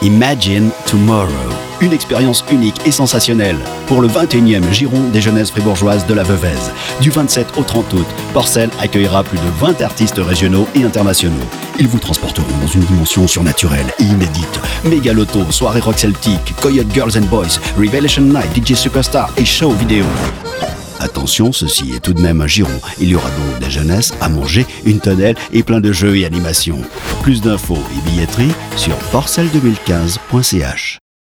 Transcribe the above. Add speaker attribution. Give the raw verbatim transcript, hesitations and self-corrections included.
Speaker 1: Imagine Tomorrow. Une expérience unique et sensationnelle pour le vingt et unième Giron des Jeunesses Fribourgeoises de la Veuvez. Du vingt-sept au trente août, Porcel accueillera plus de vingt artistes régionaux et internationaux. Ils vous transporteront dans une dimension surnaturelle et inédite. Méga Loto, soirée rock celtique, Coyote Girls and Boys, Revelation Night, D J Superstar et show vidéo. Attention, ceci est tout de même un giron. Il y aura donc des jeunesses à manger, une tonnelle et plein de jeux et animations. Plus d'infos et billetterie sur porcel deux mille quinze point c h.